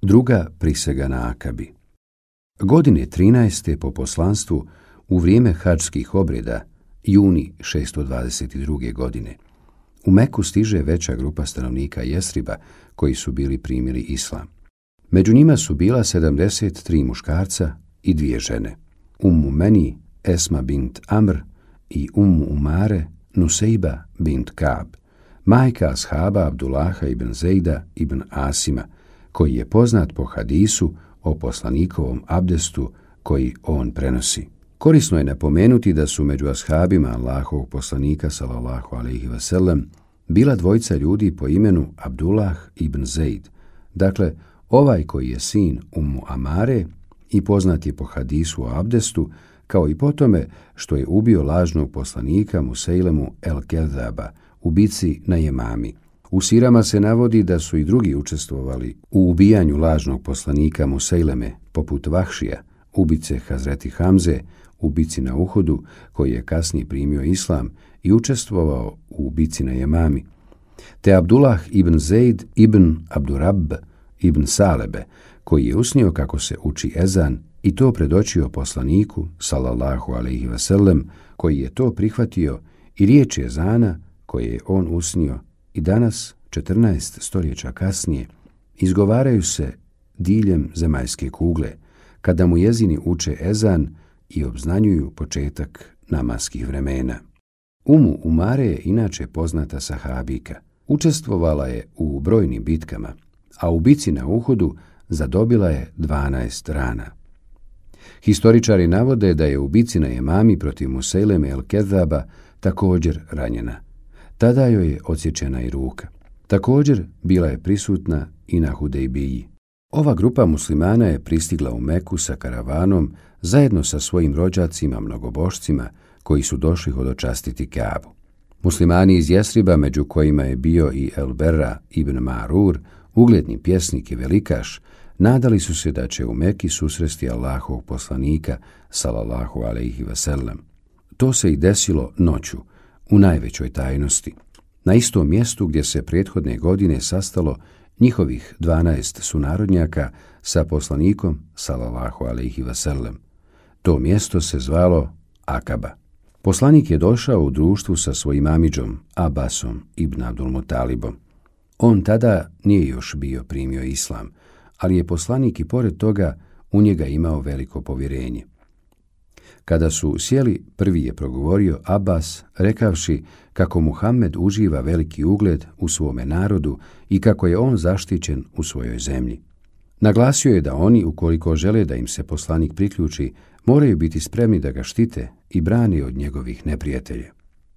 Druga prisega na Akabi. Godine 13. po poslanstvu, u vrijeme hadžskih obreda, juni 622. godine, u Meku stiže veća grupa stanovnika Jesriba koji su bili primili islam. Među njima su bila 73 muškarca i 2 žene. Ummu Meni, Esma bint Amr i Ummu Umare, Nusejba bint Kab, majka ashaba Abdullaha ibn Zejda ibn Asima, koji je poznat po hadisu o poslanikovom abdestu koji on prenosi. Korisno je napomenuti da su među ashabima Allahovog poslanika sallallahu alejhi ve sellem bila 2 ljudi po imenu Abdullah ibn Zejd, dakle ovaj koji je sin Ummu Amare i poznat je po hadisu o abdestu, kao i po tome što je ubio lažnog poslanika Musejlemu el-Kezaba u bici na Jemami. U sirama se navodi da su i drugi učestvovali u ubijanju lažnog poslanika Musejleme, poput Vahšija, ubice Hazreti Hamze, u bici na Uhudu, koji je kasnije primio islam i učestvovao u bici na Jemami, te Abdullah ibn Zejd ibn Abdurab ibn Salebe, koji je usnio kako se uči ezan i to predočio poslaniku, sallallahu alejhi ve sellem, koji je to prihvatio, i riječ ezana koje je on usnio i danas, 14 stoljeća kasnije, izgovaraju se diljem zemaljske kugle, kada mu jezini uče ezan i obznanjuju početak namaskih vremena. Ummu Umare je inače poznata sahabika. Učestvovala je u brojnim bitkama, a u bici na Uhudu zadobila je 12 rana. Historičari navode da je u bici na Jemami protiv Musejleme el-Kezaba također ranjena. Tada joj je odsječena i ruka. Također bila je prisutna i na Hudejbiji. Ova grupa muslimana je pristigla u Meku sa karavanom zajedno sa svojim rođacima mnogobošcima koji su došli hodočastiti Kaabu. Muslimani iz Jesriba, među kojima je bio i El-Berra ibn Ma'rur, ugledni pjesnik i velikaš, nadali su se da će u Meki susresti Allahovog poslanika, sallallahu alejhi ve sellem. To se i desilo noću, u najvećoj tajnosti, na istom mjestu gdje se prethodne godine sastalo njihovih 12 sunarodnjaka sa poslanikom, sallallahu alejhi ve sellem. To mjesto se zvalo Akaba. Poslanik je došao u društvu sa svojim amidžom, Abbasom ibn Abdulmutalibom. On tada nije još bio primio islam, ali je poslanik i pored toga u njega imao veliko povjerenje. Kada su sjeli, prvi je progovorio Abbas, rekavši kako Muhammed uživa veliki ugled u svome narodu i kako je on zaštićen u svojoj zemlji. Naglasio je da oni, ukoliko žele da im se poslanik priključi, moraju biti spremni da ga štite i brani od njegovih neprijatelja.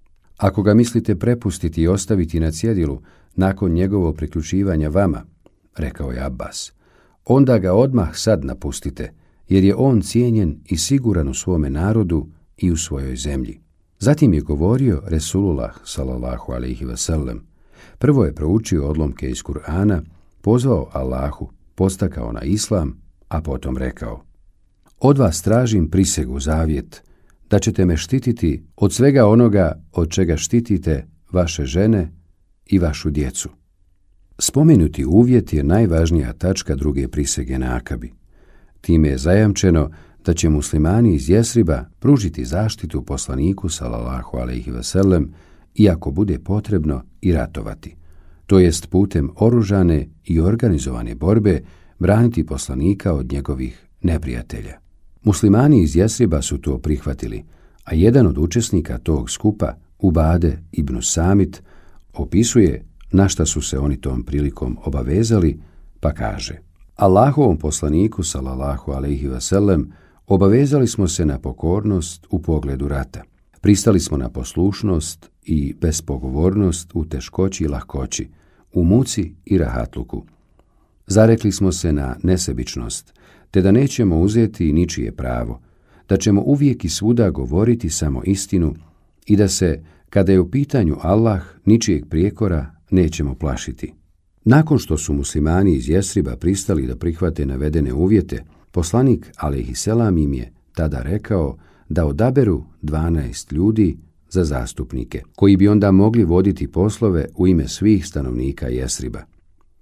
Ako ga mislite prepustiti i ostaviti na cjedilu nakon njegovog priključivanja vama, rekao je Abbas, onda ga odmah sad napustite, jer je on cijenjen i siguran u svome narodu i u svojoj zemlji. Zatim je govorio Resulullah, sallallahu alejhi ve sellem. Prvo je proučio odlomke iz Kur'ana, pozvao Allahu, postakao na islam, a potom rekao: Od vas tražim prisegu zavjet, da ćete me štititi od svega onoga od čega štitite vaše žene i vašu djecu. Spomenuti uvjet je najvažnija tačka druge prisege na Akabi. Time je zajamčeno da će muslimani iz Jesriba pružiti zaštitu poslaniku, sallallahu alejhi ve sellem, iako bude potrebno i ratovati, to jest putem oružane i organizovane borbe braniti poslanika od njegovih neprijatelja. Muslimani iz Jesriba su to prihvatili, a jedan od učesnika tog skupa, Ubade ibn Samit, opisuje na šta su se oni tom prilikom obavezali, pa kaže: Allahovom poslaniku, sallallahu alejhi ve sellem, obavezali smo se na pokornost u pogledu rata. Pristali smo na poslušnost i bespogovornost u teškoći i lahkoći, u muci i rahatluku. Zarekli smo se na nesebičnost, te da nećemo uzeti ničije pravo, da ćemo uvijek i svuda govoriti samo istinu i da se, kada je u pitanju Allah, ničijeg prijekora nećemo plašiti. Nakon što su muslimani iz Jesriba pristali da prihvate navedene uvjete, poslanik alejhiselam im je tada rekao da odaberu 12 ljudi za zastupnike, koji bi onda mogli voditi poslove u ime svih stanovnika Jesriba.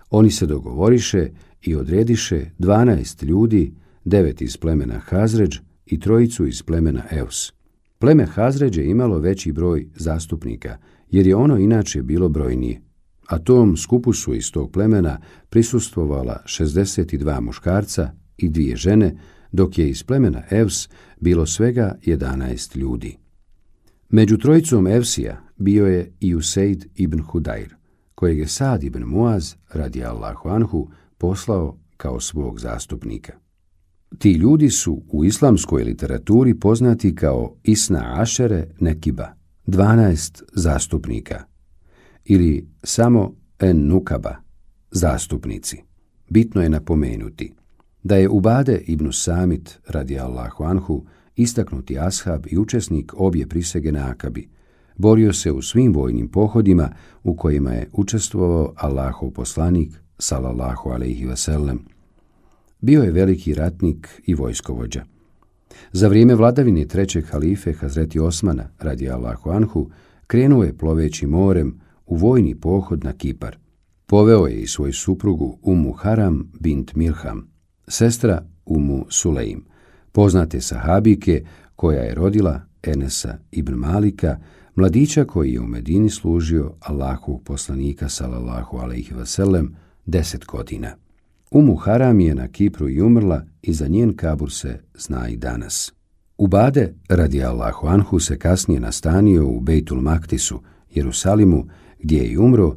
Oni se dogovoriše i odrediše 12 ljudi, 9 iz plemena Hazredž i 3 iz plemena Eus. Pleme Hazredž je imalo veći broj zastupnika, jer je ono inače bilo brojnije, a tom skupu su iz tog plemena prisustvovala 62 muškarca i 2 žene, dok je iz plemena Evs bilo svega 11 ljudi. Među trojicom Evsija bio je i Usejd ibn Hudajr, kojeg je Sad ibn Muaz, radijallahu anhu, poslao kao svog zastupnika. Ti ljudi su u islamskoj literaturi poznati kao Isna Ašere Nekiba, 12 zastupnika, ili samo En Nukaba, zastupnici. Bitno je napomenuti da je Ubade ibn Samit, radijallahu anhu, istaknuti ashab i učesnik obje prisege na Akabi, borio se u svim vojnim pohodima u kojima je učestvovao Allahov poslanik, sallallahu alejhi ve sellem. Bio je veliki ratnik i vojskovođa. Za vrijeme vladavine trećeg halife Hazreti Osmana, radijallahu anhu, krenuo je ploveći morem u vojni pohod na Kipar. Poveo je i svoju suprugu Umu Haram bint Milham, sestra Umu Sulejm, poznate sahabike koja je rodila Enesa ibn Malika, mladića koji je u Medini služio Allahovog poslanika sallallahu alejhi ve sellem 10 godina. Umu Haram je na Kipru i umrla i za njen kabur se zna i danas. Ubade radijallahu anhu se kasnije nastanio u Bejtul Maktisu, Jerusalimu, gdje je i umro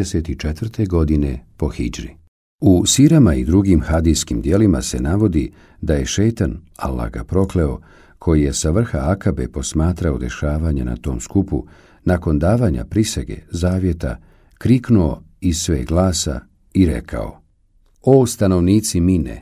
34. godine po hidžri. U sirama i drugim hadijskim dijelima se navodi da je šejtan, Allah ga prokleo, koji je sa vrha Akabe posmatrao dešavanja na tom skupu, nakon davanja prisege, zavjeta, kriknuo iz sve glasa i rekao: O stanovnici Mine,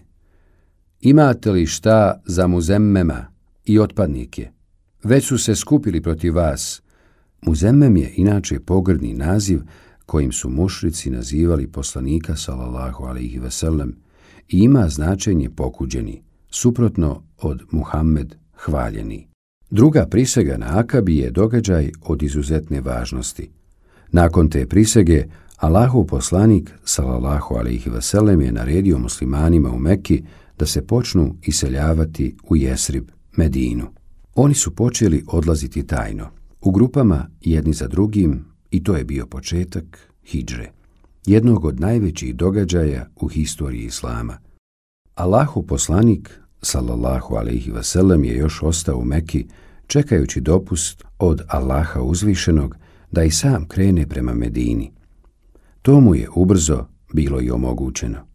imate li šta za Muzemmema i otpadnike? Već su se skupili protiv vas. Muzemmem je inače pogrdni naziv kojim su mušrici nazivali poslanika sallallahu alejhi ve sellem i ima značenje pokuđeni, suprotno od Muhammed, hvaljeni. Druga prisega na Akabi je događaj od izuzetne važnosti. Nakon te prisege, Allahov poslanik sallallahu alejhi ve sellem je naredio muslimanima u Mekki da se počnu iseljavati u Jesrib, Medinu. Oni su počeli odlaziti tajno, u grupama jedni za drugim, i to je bio početak hidžre, jednog od najvećih događaja u historiji islama. Allahov poslanik sallallahu alejhi ve sellem je još ostao u Mekki čekajući dopust od Allaha uzvišenog da i sam krene prema Medini. To mu je ubrzo bilo i omogućeno.